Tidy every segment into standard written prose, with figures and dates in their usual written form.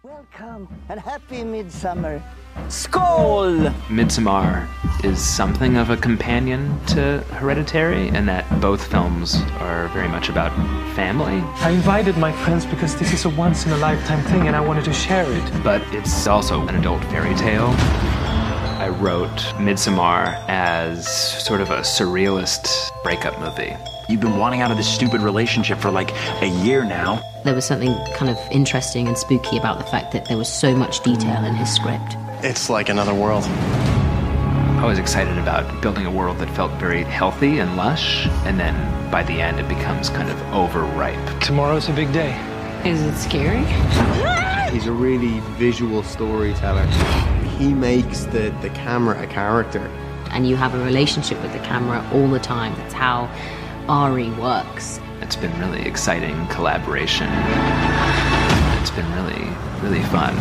Welcome and happy midsummer. Skål! Midsommar is something of a companion to Hereditary, in that both films are very much about family. I invited my friends because this is a once-in-a-lifetime thing and I wanted to share it. But it's also an adult fairy tale. I wrote Midsommar as sort of a surrealist breakup movie. You've been wanting out of this stupid relationship for like a year now. There was something kind of interesting and spooky about the fact that there was so much detail in his script. It's like another world. I was excited about building a world that felt very healthy and lush, and then by the end it becomes kind of overripe. Tomorrow's a big day. Is it scary? He's a really visual storyteller. He makes the camera a character. And you have a relationship with the camera all the time. That's how Ari works. It's been really exciting collaboration. It's been really, really fun.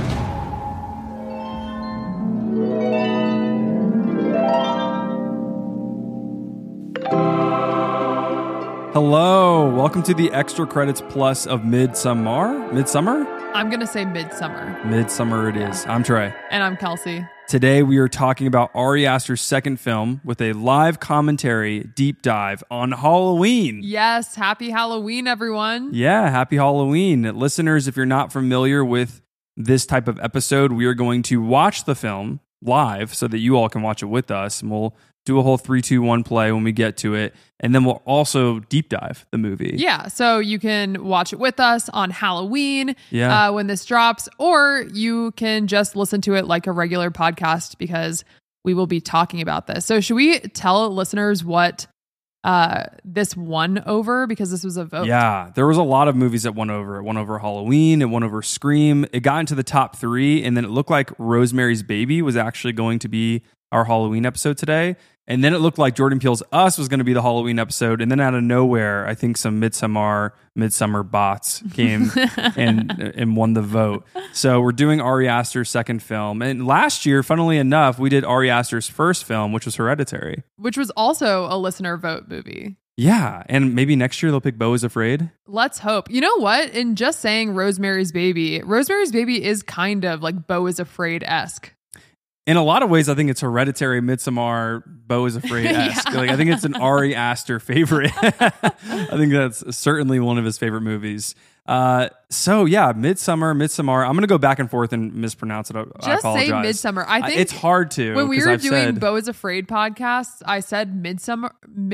Hello, welcome to the Extra Credits Plus of Midsommar. Midsummer? I'm going to say Midsummer. Midsummer it is. I'm Trey. And I'm Kelsey. Today we are talking about Ari Aster's second film with a live commentary deep dive on Halloween. Yes, happy Halloween, everyone. Yeah, happy Halloween. Listeners, if you're not familiar with this type of episode, we are going to watch the film live so that you all can watch it with us. And we'll do a whole 3, 2, 1 play when we get to it. And then we'll also deep dive the movie. Yeah, so you can watch it with us on Halloween when this drops, or you can just listen to it like a regular podcast because we will be talking about this. So should we tell listeners what this won over? Because this was a vote. Yeah, there was a lot of movies that won over. It won over Halloween. It won over Scream. It got into the top 3, and then it looked like Rosemary's Baby was actually going to be our Halloween episode today. And then it looked like Jordan Peele's Us was going to be the Halloween episode. And then out of nowhere, I think some Midsummer bots came and won the vote. So we're doing Ari Aster's second film. And last year, funnily enough, we did Ari Aster's first film, which was Hereditary. Which was also a listener vote movie. Yeah. And maybe next year they'll pick Beau is Afraid. Let's hope. You know what? In just saying Rosemary's Baby is kind of like Beau is Afraid-esque. In a lot of ways, I think it's Hereditary, Midsommar, Beau is Afraid-esque. Yeah. Like, I think it's an Ari Aster favorite. I think that's certainly one of his favorite movies. So yeah, Midsommar. I'm going to go back and forth and mispronounce it. I apologize. Say Midsummer. I think it's hard to. When we were doing Beau is Afraid podcasts, I said Midsommar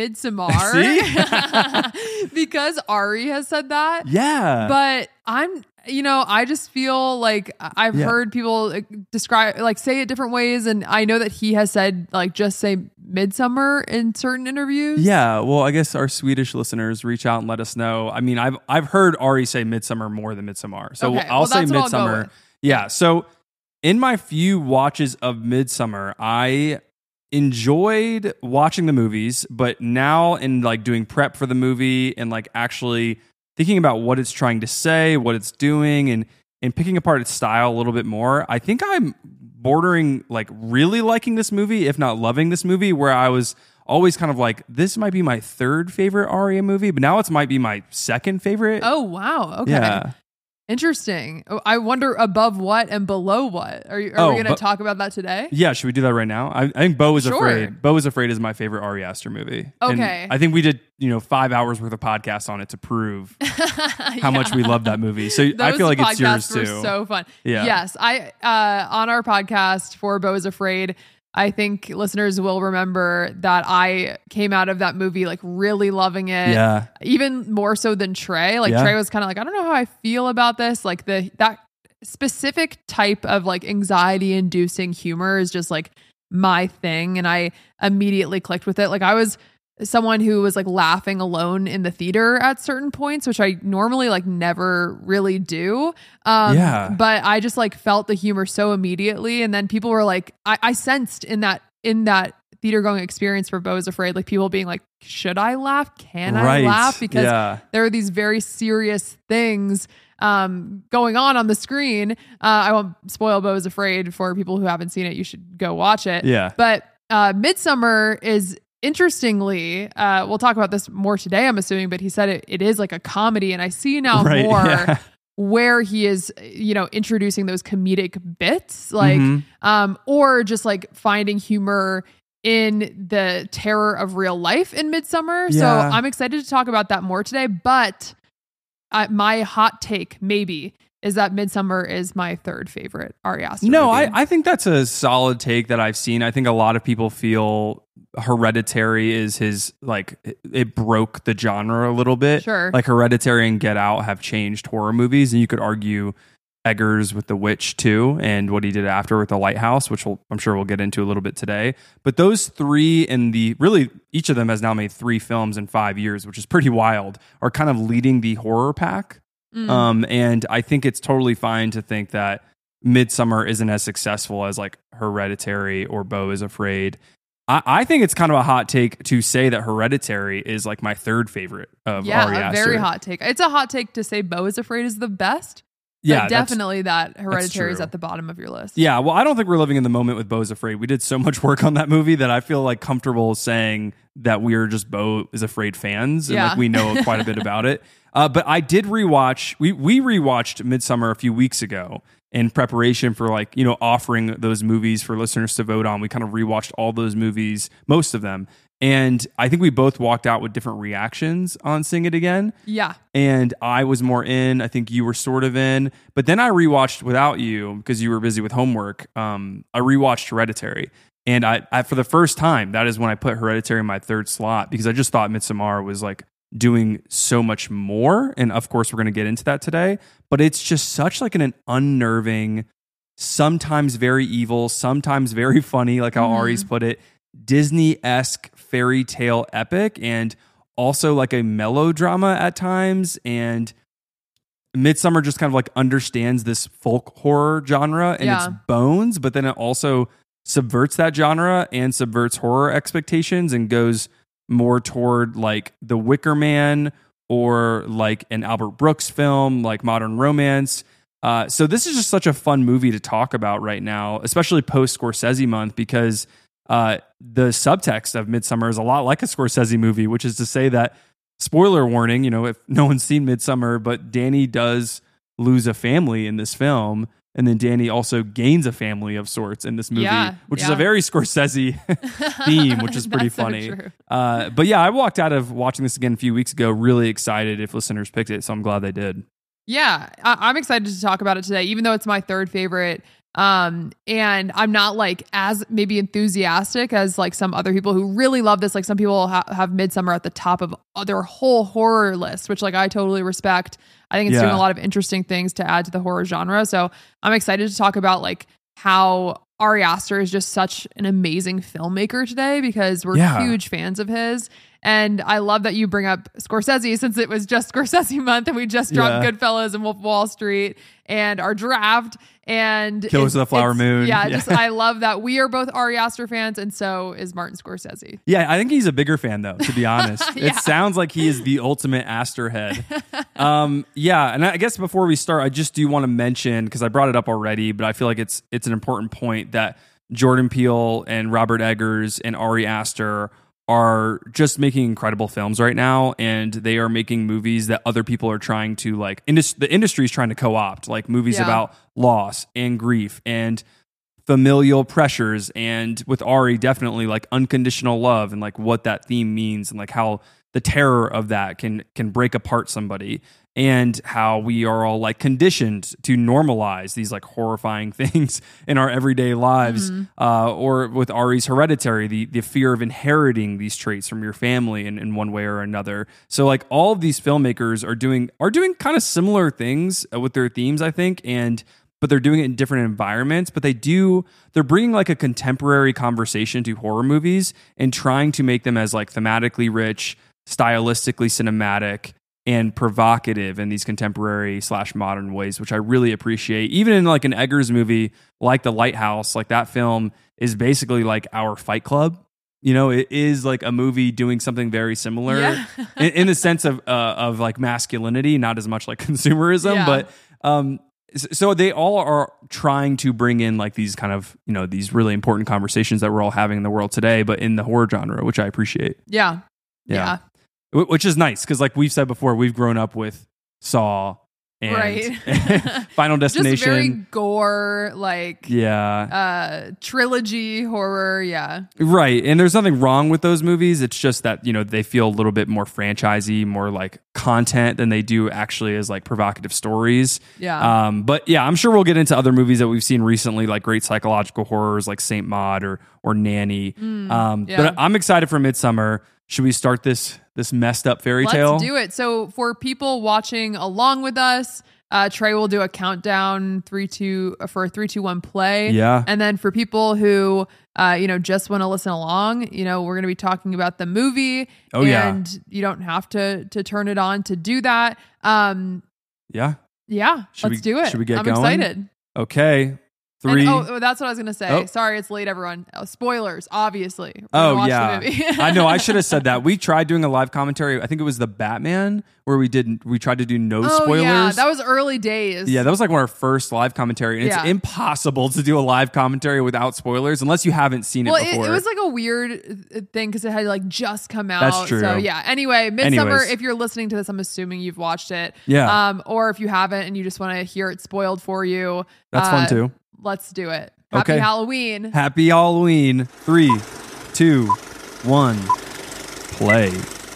because Ari has said that. Yeah. But I just feel like I've heard people say it different ways. And I know that he has said just say Midsummer in certain interviews. Yeah. Well, I guess our Swedish listeners reach out and let us know. I mean, I've heard Ari say Midsummer more than Midsommar. So okay. I'll say Midsummer. Midsummer. Yeah. So in my few watches of Midsommar, I enjoyed watching the movies, but now in doing prep for the movie and actually thinking about what it's trying to say, what it's doing, and picking apart its style a little bit more, I think I'm bordering really liking this movie, if not loving this movie, where I was always kind of this might be my third favorite Ari movie, but now it might be my second favorite. Oh, wow. Okay. Yeah. Interesting. I wonder above what and below what. Are we going to talk about that today? Yeah, should we do that right now? I think Beau is Afraid. Beau is Afraid is my favorite Ari Aster movie. Okay. And I think we did 5 hours worth of podcasts on it to prove how much we love that movie. So I feel like it's yours too. Those podcasts were so fun. Yeah. Yes, I on our podcast for Beau is Afraid, I think listeners will remember that I came out of that movie really loving it. Yeah. Even more so than Trey. Trey was kind of I don't know how I feel about this. That specific type of anxiety inducing humor is just my thing. And I immediately clicked with it. I was someone who was laughing alone in the theater at certain points, which I normally never really do. But I just felt the humor so immediately. And then people were I sensed in that theater going experience for Beau is Afraid, people being should I laugh? Can I laugh? Because there are these very serious things going on the screen. I won't spoil Beau is Afraid for people who haven't seen it. You should go watch it. Yeah. But Midsommar is interestingly, we'll talk about this more today, I'm assuming, but he said it is a comedy. And I see now more where he is, introducing those comedic bits, like, or just like finding humor in the terror of real life in Midsommar. So I'm excited to talk about that more today. But my hot take maybe is that Midsommar is my third favorite Ari Aster movie. I think that's a solid take that I've seen. I think a lot of people feel Hereditary is his, like, it broke the genre a little bit. Sure. Like Hereditary and Get Out have changed horror movies, and you could argue Eggers with The Witch too, and what he did after with The Lighthouse, which I'm sure we'll get into a little bit today. But those three, each of them has now made 3 films in 5 years, which is pretty wild, are kind of leading the horror pack. And I think it's totally fine to think that Midsommar isn't as successful as like Hereditary or Beau is Afraid. I think it's kind of a hot take to say that Hereditary is like my third favorite of Ari Aster. A very hot take. It's a hot take to say Beau is Afraid is the best. Yeah, but definitely that Hereditary is at the bottom of your list. Yeah, well, I don't think we're living in the moment with Beau is Afraid. We did so much work on that movie that I feel like comfortable saying that we're just Beau is Afraid fans and like we know quite a bit about it. But I did rewatch. We rewatched Midsommar a few weeks ago in preparation for offering those movies for listeners to vote on. We kind of rewatched all those movies, most of them. And I think we both walked out with different reactions on Sing It Again. Yeah. And I was more in. I think you were sort of in. But then I rewatched without you because you were busy with homework. I rewatched Hereditary. And I for the first time, that is when I put Hereditary in my third slot because I just thought Midsommar was like doing so much more. And of course, we're going to get into that today. But it's just such like an unnerving, sometimes very evil, sometimes very funny, like how Ari's put it, Disney-esque fairy tale epic, and also like a melodrama at times. And Midsommar just kind of like understands this folk horror genre and its bones, but then it also subverts that genre and subverts horror expectations and goes more toward like The Wicker Man or like an Albert Brooks film, like Modern Romance. So this is just such a fun movie to talk about right now, especially post Scorsese month, because the subtext of Midsommar is a lot like a Scorsese movie, which is to say that, spoiler warning, if no one's seen Midsommar, but Danny does lose a family in this film. And then Danny also gains a family of sorts in this movie, which is a very Scorsese theme, which is pretty funny. So true. But yeah, I walked out of watching this again a few weeks ago really excited if listeners picked it. So I'm glad they did. Yeah, I'm excited to talk about it today, even though it's my third favorite. And I'm not like as maybe enthusiastic as like some other people who really love this. Like some people have Midsommar at the top of their whole horror list, which like I totally respect. I think it's doing a lot of interesting things to add to the horror genre. So I'm excited to talk about like how Ari Aster is just such an amazing filmmaker today because we're huge fans of his. And I love that you bring up Scorsese since it was just Scorsese month and we just dropped Goodfellas and Wolf of Wall Street and our draft and Killers of the Flower Moon. Yeah, I love that we are both Ari Aster fans and so is Martin Scorsese. Yeah, I think he's a bigger fan though, to be honest. It sounds like he is the ultimate Aster head. And I guess before we start, I just do want to mention, because I brought it up already, but I feel like it's an important point that Jordan Peele and Robert Eggers and Ari Aster are just making incredible films right now, and they are making movies that other people are trying to like. The industry is trying to co-opt, like movies about loss and grief and familial pressures, and with Ari, definitely like unconditional love and like what that theme means, and like how the terror of that can break apart somebody, and how we are all like conditioned to normalize these like horrifying things in our everyday lives. Or with Ari's Hereditary, the fear of inheriting these traits from your family in one way or another. So like all of these filmmakers are doing kind of similar things with their themes, I think, but they're doing it in different environments, but they're bringing like a contemporary conversation to horror movies and trying to make them as like thematically rich, stylistically cinematic, and provocative in these contemporary / modern ways, which I really appreciate. Even in like an Eggers movie like The Lighthouse, like that film is basically like our Fight Club. It is like a movie doing something very similar in the sense of like masculinity, not as much like consumerism, but so they all are trying to bring in like these kind of, these really important conversations that we're all having in the world today, but in the horror genre, which I appreciate. Yeah. Which is nice because, like we've said before, we've grown up with Saw and Right. Final Just Destination. very gore, like trilogy horror. Yeah. Right. And there's nothing wrong with those movies. It's just that, they feel a little bit more franchisey, more like content than they do actually as like provocative stories. Yeah. But yeah, I'm sure we'll get into other movies that we've seen recently, like great psychological horrors like Saint Maud or Nanny. But I'm excited for Midsummer. Should we start this messed up fairy tale? Let's do it. So for people watching along with us, Trey will do a countdown 3, 2 for a 3, 2, 1 play. Yeah. And then for people who just want to listen along, we're going to be talking about the movie. Oh, yeah. And you don't have to turn it on to do that. Yeah. Yeah. Let's do it. Should we get I'm going? excited. Okay. 3. And, that's what I was going to say. Oh. Sorry, it's late, everyone. Spoilers, obviously. We're Oh, gonna watch yeah. the movie. I know. I should have said that. We tried doing a live commentary. I think it was the Batman where we tried to do no spoilers. Yeah, that was early days. Yeah, that was like one of our first live commentary. And it's impossible to do a live commentary without spoilers unless you haven't seen it before. It was like a weird thing because it had like just come out. That's true. So yeah. Anyway, Midsummer, Anyways. if you're listening to this, I'm assuming you've watched it. Yeah. Or if you haven't and you just want to hear it spoiled for you. That's fun too. Let's do it. Happy Halloween. Happy Halloween. 3, 2, 1, play.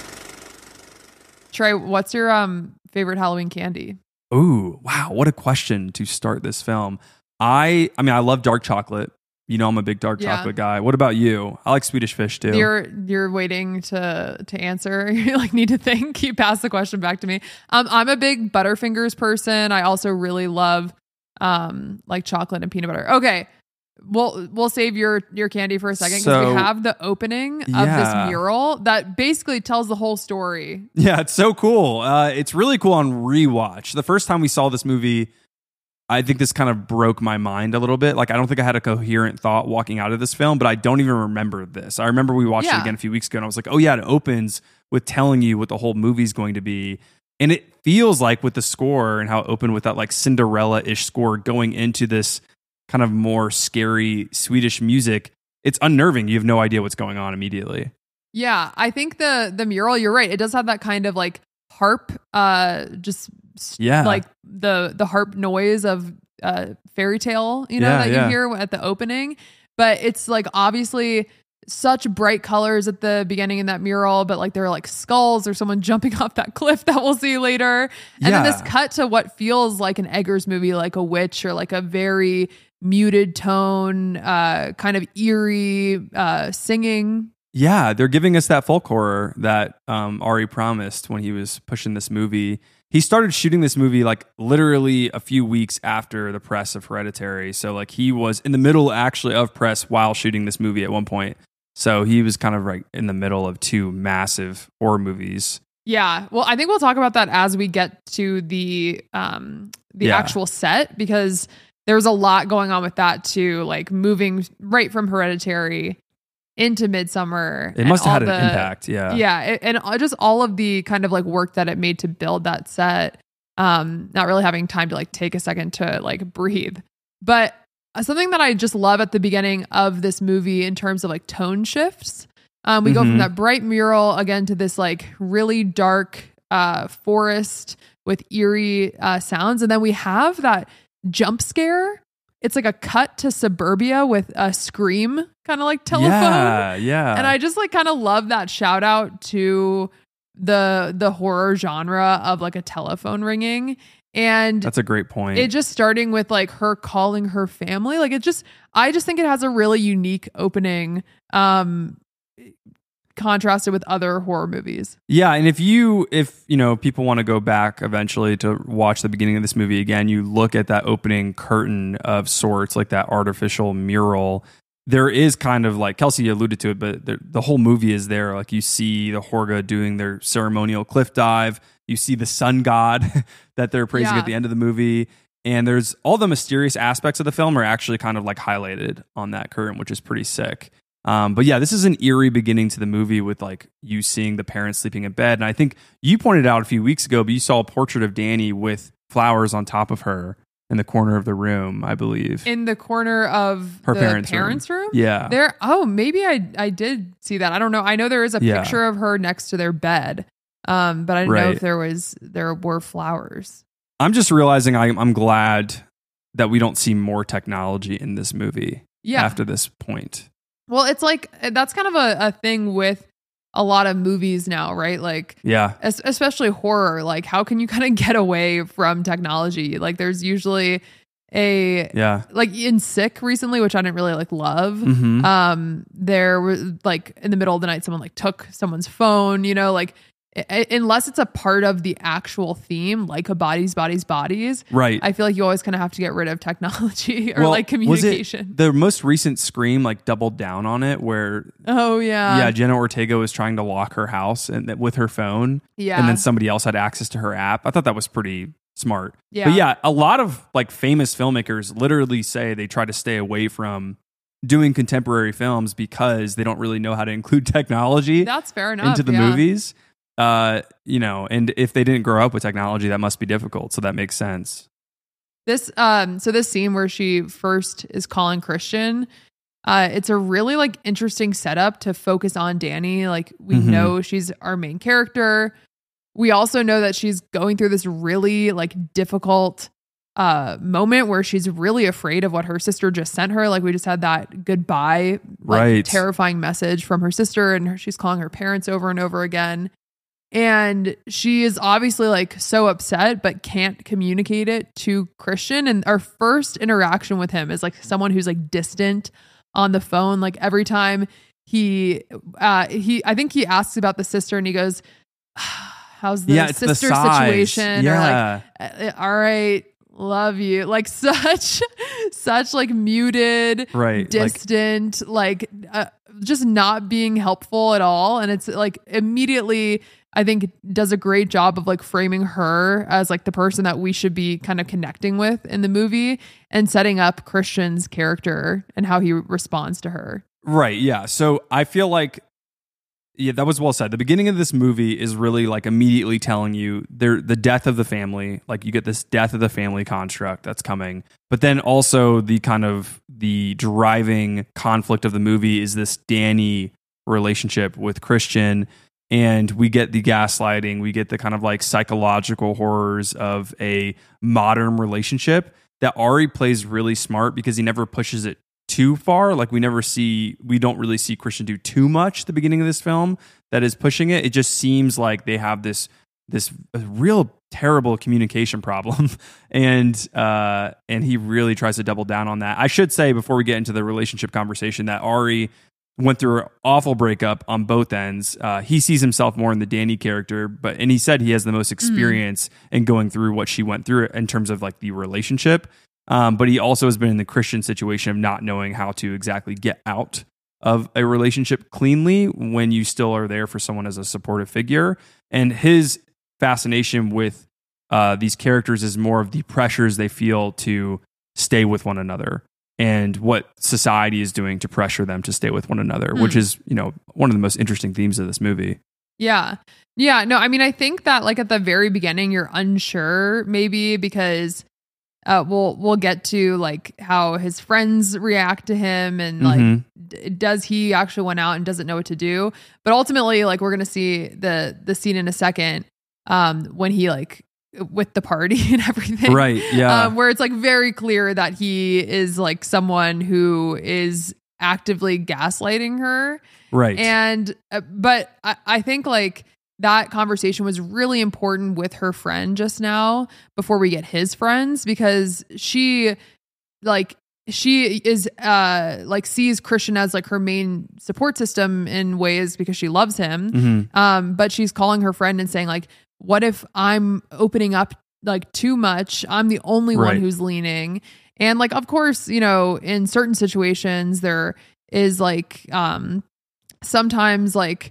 Trey, what's your favorite Halloween candy? Ooh, wow. What a question to start this film. I love dark chocolate. I'm a big dark chocolate guy. What about you? I like Swedish Fish too. You're waiting to answer. You like need to think. You pass the question back to me. I'm a big Butterfingers person. I also really love like chocolate and peanut butter. Okay. We'll save your candy for a second because we have the opening of this mural that basically tells the whole story. Yeah, it's so cool. It's really cool on rewatch. The first time we saw this movie, I think this kind of broke my mind a little bit. Like, I don't think I had a coherent thought walking out of this film, but I don't even remember this. I remember we watched it again a few weeks ago and I was like, oh yeah, it opens with telling you what the whole movie's going to be. And it feels like with the score and how it opened with that like Cinderella-ish score going into this kind of more scary Swedish music, it's unnerving. You have no idea what's going on immediately. Yeah, I think the mural, you're right. It does have that kind of like harp, like the harp noise of fairy tale, you hear at the opening. But it's like obviously such bright colors at the beginning in that mural, but like there are like skulls or someone jumping off that cliff that we'll see later. And then this cut to what feels like an Eggers movie, like a witch or like a very muted tone, kind of eerie singing. Yeah, they're giving us that folk horror that Ari promised when he was pushing this movie. He started shooting this movie like literally a few weeks after the press of Hereditary. So like he was in the middle actually of press while shooting this movie at one point. So he was kind of like in the middle of 2 massive horror movies. Yeah. Well, I think we'll talk about that as we get to the actual set, because there's a lot going on with that too, like moving right from Hereditary into Midsummer. It must have had an impact. Yeah. Yeah. And just all of the kind of like work that it made to build that set. Not really having time to like take a second to like breathe. But something that I just love at the beginning of this movie in terms of like tone shifts. We go from that bright mural again to this like really dark forest with eerie sounds. And then we have that jump scare. It's like a cut to suburbia with a scream, kind of like telephone. Yeah. And I just like kind of love that shout out to the horror genre of like a telephone ringing. And that's a great point. It just starting with like her calling her family. Like I just think it has a really unique opening, contrasted with other horror movies. Yeah. And if people want to go back eventually to watch the beginning of this movie again, you look at that opening curtain of sorts, like that artificial mural. There is kind of like Kelsey alluded to it, but the whole movie is there. Like you see the Horga doing their ceremonial cliff dive. You see the sun god that they're praising at the end of the movie. And there's all the mysterious aspects of the film are actually kind of like highlighted on that curtain, which is pretty sick. But yeah, this is an eerie beginning to the movie with like you seeing the parents sleeping in bed. And I think you pointed out a few weeks ago, but you saw a portrait of Danny with flowers on top of her in the corner of the room, I believe. In the corner of her the parents' room? Yeah. There. Oh, maybe I did see that. I don't know. I know there is a picture of her next to their bed. But I didn't know if there were flowers. I'm just realizing I'm glad that we don't see more technology in this movie after this point. Well, it's like, that's kind of a thing with a lot of movies now, right? Like, especially horror. Like, how can you kind of get away from technology? Like, there's usually like in Sick recently, which I didn't really like love. There was like in the middle of the night, someone like took someone's phone, you know, like unless it's a part of the actual theme, like a bodies, right? I feel like you always kind of have to get rid of technology or like communication. Was it the most recent Scream like doubled down on it, where Jenna Ortega was trying to lock her house and with her phone, and then somebody else had access to her app. I thought that was pretty smart. But a lot of like famous filmmakers literally say they try to stay away from doing contemporary films because they don't really know how to include technology. That's fair enough into the movies. You know, and if they didn't grow up with technology, that must be difficult. So that makes sense. This scene where she first is calling Christian, it's a really like interesting setup to focus on Danny. Like we know she's our main character. We also know that she's going through this really like difficult moment where she's really afraid of what her sister just sent her. Like we just had that goodbye, like terrifying message from her sister, and she's calling her parents over and over again. And she is obviously like so upset, but can't communicate it to Christian. And our first interaction with him is like someone who's like distant on the phone. Like every time I think he asks about the sister and he goes, how's the sister situation? Or like, all right, love you. Like such like muted, distant, like just not being helpful at all. And it's like immediately, I think, does a great job of like framing her as like the person that we should be kind of connecting with in the movie and setting up Christian's character and how he responds to her. Right. Yeah. So I feel like, that was well said. The beginning of this movie is really like immediately telling you the death of the family. Like you get this death of the family construct that's coming, but then also the kind of the driving conflict of the movie is this Danny relationship with Christian. And we get the gaslighting, we get the kind of like psychological horrors of a modern relationship that Ari plays really smart because he never pushes it too far. Like we don't really see Christian do too much at the beginning of this film that is pushing it. It just seems like they have this real terrible communication problem. And he really tries to double down on that. I should say before we get into the relationship conversation that Ari went through an awful breakup on both ends. He sees himself more in the Danny character, and he said he has the most experience in going through what she went through in terms of like the relationship. But he also has been in the Christian situation of not knowing how to exactly get out of a relationship cleanly when you still are there for someone as a supportive figure. And his fascination with these characters is more of the pressures they feel to stay with one another and what society is doing to pressure them to stay with one another, which is, you know, one of the most interesting themes of this movie. Yeah. Yeah. No, I mean, I think that like at the very beginning, you're unsure maybe because we'll get to like how his friends react to him and like, does he actually went out and doesn't know what to do? But ultimately, like we're going to see the scene in a second when he like with the party and everything. Right. Yeah. Where it's like very clear that he is like someone who is actively gaslighting her. Right. And, but I think like that conversation was really important with her friend just now before we get his friends, because she is like sees Christian as like her main support system in ways because she loves him. But she's calling her friend and saying like, what if I'm opening up like too much? I'm the only one who's leaning. And like, of course, you know, in certain situations there is like, sometimes like,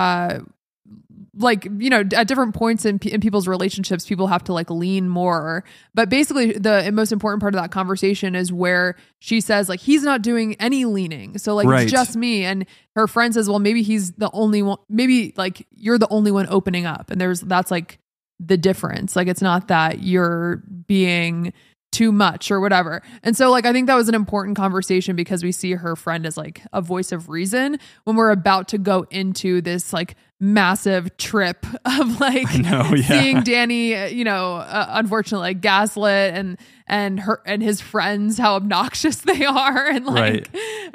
you know, at different points in people's relationships, people have to like lean more. But basically the most important part of that conversation is where she says like, he's not doing any leaning. So like, it's just me. And her friend says, well, maybe he's the only one, maybe like you're the only one opening up. And that's like the difference. Like, it's not that you're being too much or whatever. And so like I think that was an important conversation because we see her friend as like a voice of reason when we're about to go into this like massive trip of like seeing Danny, you know, unfortunately like gaslit and her and his friends, how obnoxious they are. And like,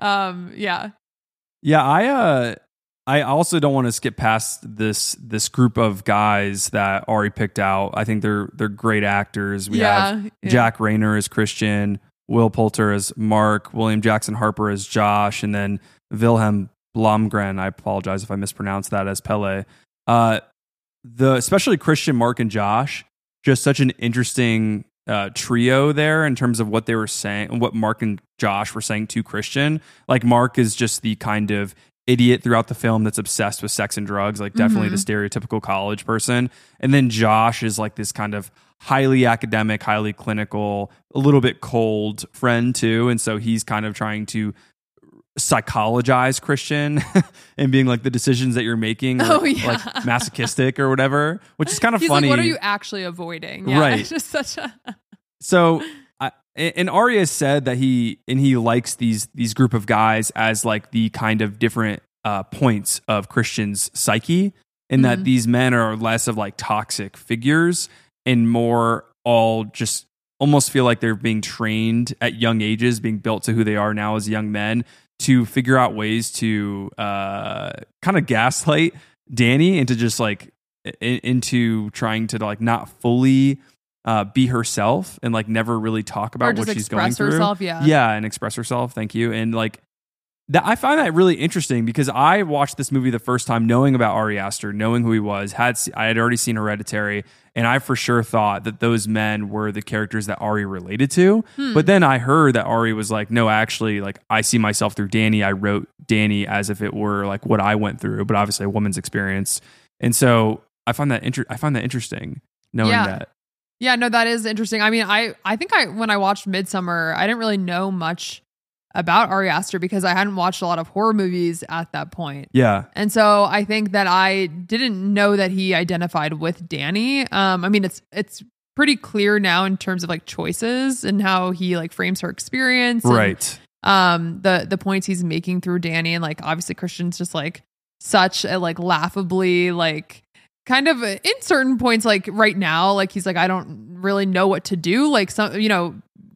I also don't want to skip past this group of guys that Ari picked out. I think they're great actors. We have Jack Rayner as Christian, Will Poulter as Mark, William Jackson Harper as Josh, and then Wilhelm Blomgren, I apologize if I mispronounced that, as Pele. Especially Christian, Mark, and Josh, just such an interesting trio there in terms of what they were saying, what Mark and Josh were saying to Christian. Like Mark is just the kind of idiot throughout the film that's obsessed with sex and drugs, like definitely the stereotypical college person. And then Josh is like this kind of highly academic, highly clinical, a little bit cold friend too. And so he's kind of trying to psychologize Christian and being like, the decisions that you're making are like masochistic or whatever, which is kind of funny. Like, what are you actually avoiding? Yeah, right. It's just such a so and Arya said that he likes these group of guys as like the kind of different points of Christian's psyche, and that these men are less of like toxic figures and more all just almost feel like they're being trained at young ages, being built to who they are now as young men, to figure out ways to kind of gaslight Danny into just like into trying to like not fully be herself and like never really talk about what she's going through. And express herself. Thank you. And like that, I find that really interesting because I watched this movie the first time knowing about Ari Aster, knowing who he was. I had already seen Hereditary, and I for sure thought that those men were the characters that Ari related to. But then I heard that Ari was like, no, actually, like I see myself through Danny. I wrote Danny as if it were like what I went through, but obviously a woman's experience. And so I find that interesting knowing that. Yeah, no, that is interesting. I mean, I think when I watched Midsommar, I didn't really know much about Ari Aster because I hadn't watched a lot of horror movies at that point. Yeah. And so I think that I didn't know that he identified with Danny. I mean, it's pretty clear now in terms of like choices and how he like frames her experience. Right. And, the points he's making through Danny, and like obviously Christian's just like such a like laughably like kind of in certain points, like right now, like he's like, I don't really know what to do. Like some, you know,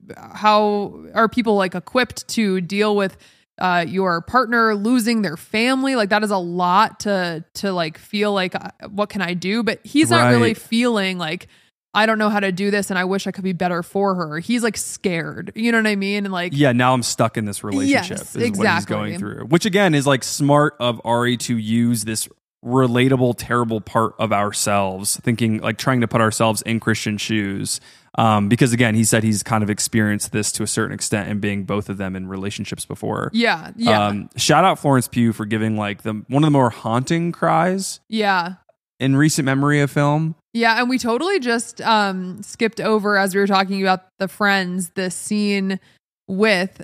how are people like equipped to deal with your partner losing their family? Like that is a lot to like feel like, what can I do? But he's not really feeling like, I don't know how to do this and I wish I could be better for her. He's like scared. You know what I mean? And like, yeah, now I'm stuck in this relationship is what he's going through, which again is like smart of Ari to use this relatable, terrible part of ourselves, thinking like trying to put ourselves in Christian's shoes. Because again, he said he's kind of experienced this to a certain extent and being both of them in relationships before. Yeah. Shout out Florence Pugh for giving like one of the more haunting cries. Yeah. In recent memory of film. Yeah. And we totally just skipped over, as we were talking about the friends, the scene with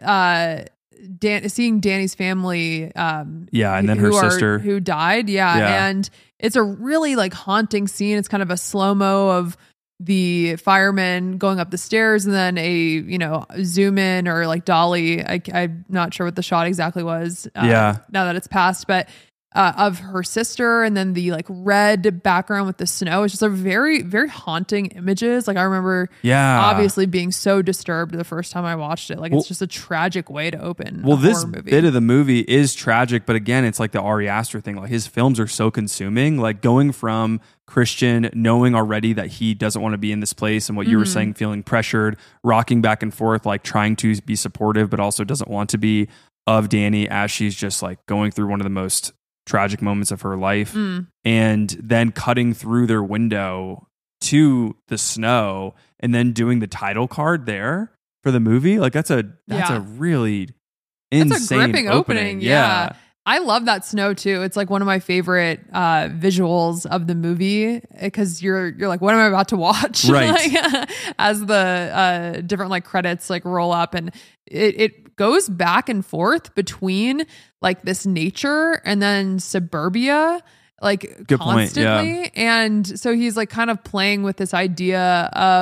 seeing Danny's family. And then her sister who died. Yeah. And it's a really like haunting scene. It's kind of a slow-mo of the firemen going up the stairs and then a, you know, zoom in or like dolly. I'm not sure what the shot exactly was. Now that it's passed, but of her sister, and then the like red background with the snow. It's just a very, very haunting images. Like I remember obviously being so disturbed the first time I watched it. Like it's just a tragic way to open a this horror movie. Bit of the movie is tragic, but again, it's like the Ari Aster thing. Like his films are so consuming, like going from Christian knowing already that he doesn't want to be in this place, and what you were saying, feeling pressured, rocking back and forth, like trying to be supportive, but also doesn't want to be, of Danny as she's just like going through one of the most tragic moments of her life, and then cutting through their window to the snow and then doing the title card there for the movie. Like that's a really insane gripping opening. Yeah. I love that snow too. It's like one of my favorite visuals of the movie, because you're like, what am I about to watch? Right. Like, as the different like credits like roll up, and it goes back and forth between like this nature and then suburbia, like good constantly. Point, And so he's like kind of playing with this idea of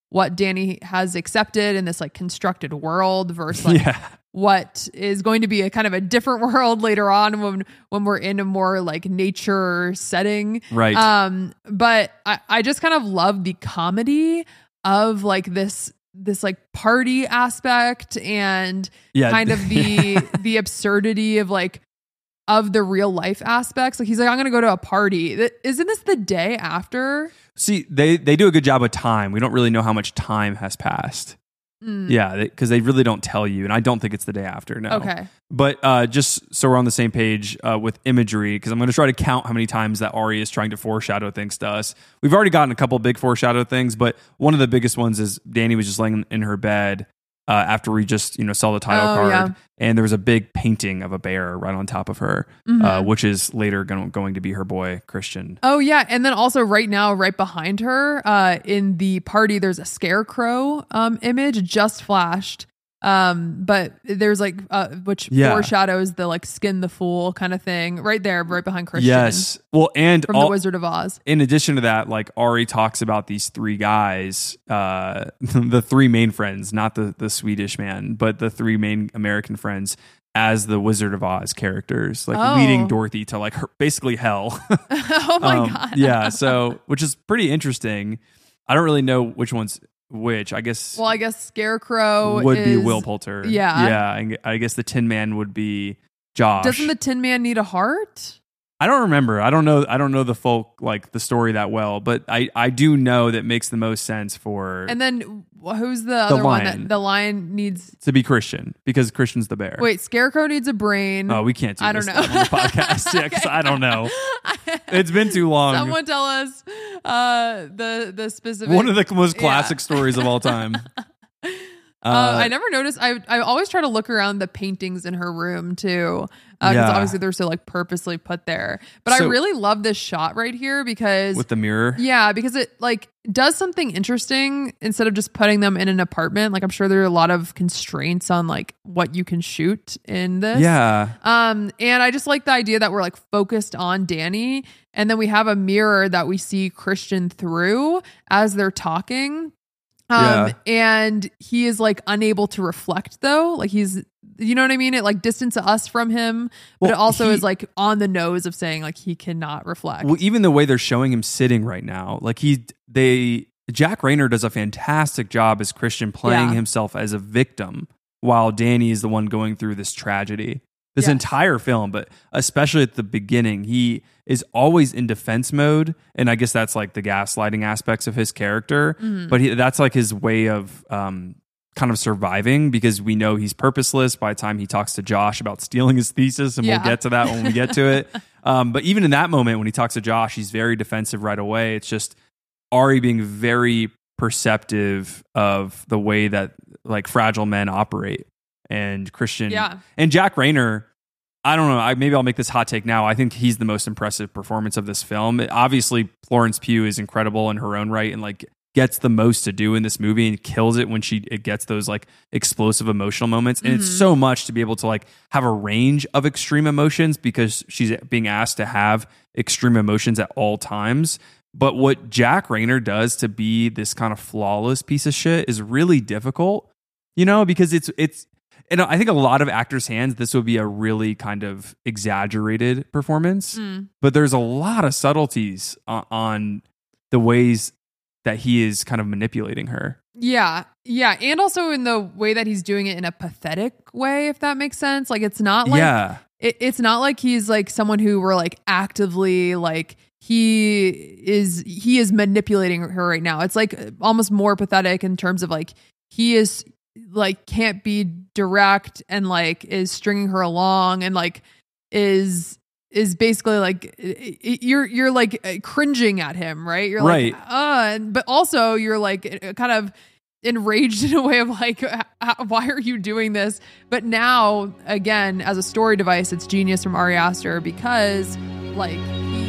what Danny has accepted in this like constructed world versus like what is going to be a kind of a different world later on when we're in a more like nature setting. Right. But I just kind of love the comedy of like this like party aspect and kind of the absurdity of like of the real life aspects. Like he's like, I'm going to go to a party. Isn't this the day after? See, they do a good job with time. We don't really know how much time has passed. Yeah, because they really don't tell you. And I don't think it's the day after, no. Okay. But just so we're on the same page with imagery, because I'm going to try to count how many times that Ari is trying to foreshadow things to us. We've already gotten a couple big foreshadow things, but one of the biggest ones is Danny was just laying in her bed after we just saw the title card, and there was a big painting of a bear right on top of her, which is later going to be her boy Christian. Oh yeah, and then also right now, right behind her in the party, there's a scarecrow image just flashed. But there's like which foreshadows the like skin the fool kind of thing right there, right behind Christian. Yes. Well, and from the Wizard of Oz. In addition to that, like Ari talks about these three guys, the three main friends, not the Swedish man, but the three main American friends as the Wizard of Oz characters, like leading Dorothy to like basically hell. Oh my God. Yeah. So, which is pretty interesting. I don't really know which one's which. I guess Scarecrow would be Will Poulter. Yeah. And I guess the Tin Man would be Josh. Doesn't the Tin Man need a heart? I don't remember. I don't know the folk, like the story that well, but I do know that makes the most sense for. And then who's the other one? That the lion needs to be Christian, because Christian's the bear. Wait, Scarecrow needs a brain. Oh, we can't do I don't this know. on the podcast. Yeah, because I don't know. It's been too long. Someone tell us the specific. One of the most classic stories of all time. I never noticed. I always try to look around the paintings in her room too, because obviously they're so like purposely put there. But I really love this shot right here because with the mirror, because it like does something interesting instead of just putting them in an apartment. Like I'm sure there are a lot of constraints on like what you can shoot in this. Yeah. And I just like the idea that we're like focused on Danny, and then we have a mirror that we see Christian through as they're talking. And he is like unable to reflect though. Like he's, you know what I mean? It like distances us from him, but it also is like on the nose of saying like he cannot reflect. Well, even the way they're showing him sitting right now, like Jack Reynor does a fantastic job as Christian playing himself as a victim while Danny is the one going through this tragedy. This entire film, but especially at the beginning, he is always in defense mode. And I guess that's like the gaslighting aspects of his character. But that's like his way of kind of surviving, because we know he's purposeless by the time he talks to Josh about stealing his thesis. And we'll get to that when we get to it. But even in that moment, when he talks to Josh, he's very defensive right away. It's just Ari being very perceptive of the way that like fragile men operate. And Christian and Jack Reynor, I don't know. Maybe I'll make this hot take now. I think he's the most impressive performance of this film. Obviously, Florence Pugh is incredible in her own right and like gets the most to do in this movie and kills it when it gets those like explosive emotional moments. And it's so much to be able to like have a range of extreme emotions because she's being asked to have extreme emotions at all times. But what Jack Reynor does to be this kind of flawless piece of shit is really difficult, because it's. And I think a lot of actors' hands, this would be a really kind of exaggerated performance. But there's a lot of subtleties on the ways that he is kind of manipulating her. Yeah. Yeah. And also in the way that he's doing it in a pathetic way, if that makes sense. Like it's not like it's not like he's like someone who we're like actively like he is manipulating her right now. It's like almost more pathetic in terms of like he is like can't be direct and like is stringing her along and like is basically like you're like cringing at him, right? You're like but also you're like kind of enraged in a way of like why are you doing this? But now again, as a story device, it's genius from Ari Aster because like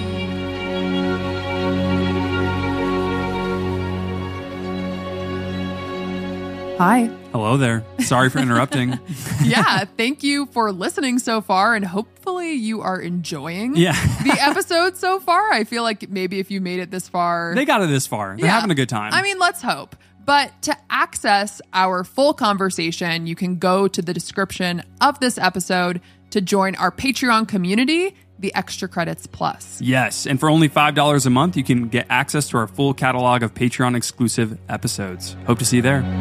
Hi. Hello there. Sorry for interrupting. Yeah, thank you for listening so far, and hopefully you are enjoying the episode so far. I feel like maybe if you made it this far... They got it this far. They're having a good time. I mean, let's hope. But to access our full conversation, you can go to the description of this episode to join our Patreon community, the Extra Credits Plus. Yes, and for only $5 a month, you can get access to our full catalog of Patreon exclusive episodes. Hope to see you there.